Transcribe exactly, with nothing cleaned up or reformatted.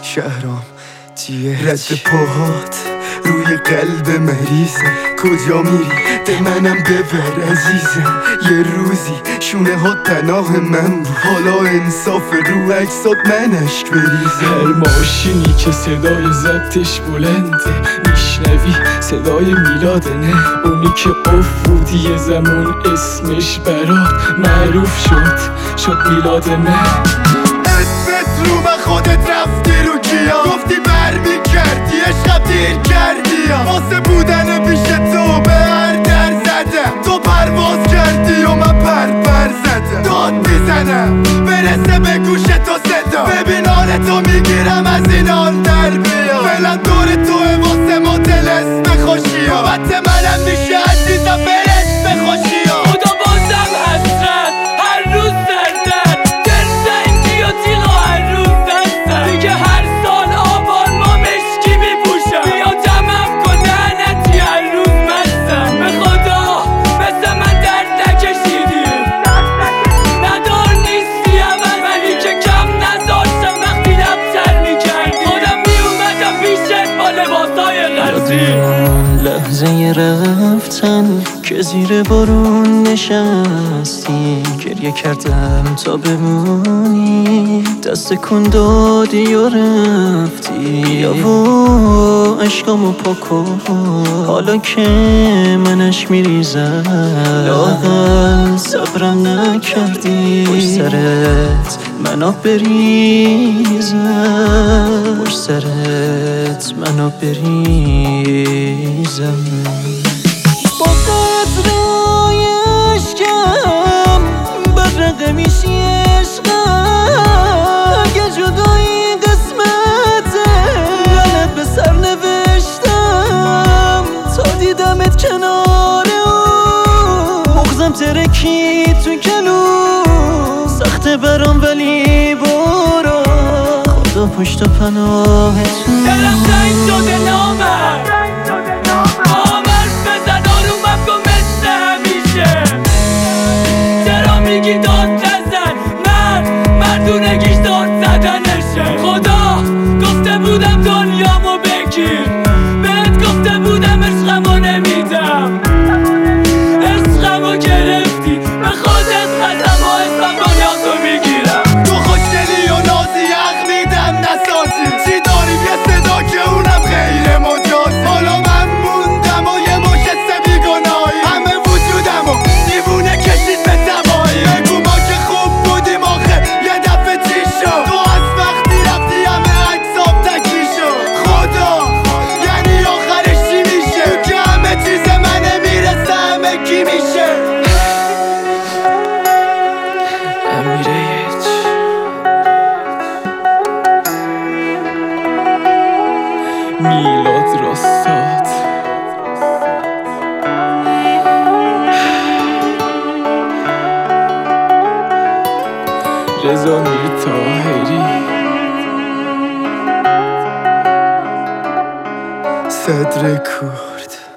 شهرام جیه رد پاهات روی قلب مریضه، کجا میری ده منم ببر عزیزم. یه روزی شونه ها پناه من بود، حالا انصاف رو عکسات من اشک بریزه. هر ماشینی که صدای ضبطش بلنده میشنوی صدای میلاده، نه اونی که افرودی یه زمان اسمش برات معروف شد شد میلاد من. اسمت رو من خودت رفتی رو کیا، گفتی بر میکردی عشقم دیر کردی، واسه بودن پیش تو به هر در زدم، تو پرواز کردی و من پر پر زدم. داد میزنم برسه به گوش تو صدا، ببین حال تو میگیرم از این آن در بیا. فعلا دور توه واسه ما دل اسم خوشی ها، وقت منم میشه عزیزم برس به خوشی ها. خدا بازم حسرت هر روز سردر دل سنگی و تیغ و هر روز دستر دیگه هر سال آبان ما مشکی میپوشم. بیا جمعم کن لعنتی هر روز مستم، به خدا مثل من درد نکشیدی، ندار نیستی اول ولی که کم نذاشتم وقتی لبتر میکردی. خودم میومدم پیشت با لباسای غربی. لحظه رفتن که زیر بارون نشستی، گریه کردم تا بمونی، دست کن دادی و رفتی. یا و عشقامو پاکن حالا که منش میریزم، لااقل صبرم نکردی پشت سرت منو بریزم، پشت سرت منو بریزم. با قطرهای عشقم برقه میشی عشقم، اگه جدایی قسمته لعنت به سر نوشتم، تا دیدمت کنار اون مغزم ترکی تو کلو، سخته برام ولی برو خدا پشت و پناهتون. دلم تنگ شده نامم آم حرف بزن آرومم کن مثل همیشه، چرا میگی داد نزن؟ من مردونگیش داد زدنشه. خدا گفته بودم دنیامو بگیر، بهت گفته بودم عشقمو نمیدم، عشقمو گرفتی به خودت قسم و اسمم دنیاتو میگیرم. تو خوشگلی و نازی حق میدم نسازی، چی داریم یه صدا که اونم غیر مجاز. حالا من موندم و یه مشت بیگناهی، همه وجودم و دیوونه کشید به تباهی. بگو ما که خوب بودیم آخه یه دفعه چی شد؟ تو از وقتی رفتی همه عکسام تکی شد. خدا یعنی آخرش چی میشه؟ تو که همه چیز منه میرسه همه کی میشه؟ امیرهیچ میلاد راستاد رضا میرطاهری صدر کرد.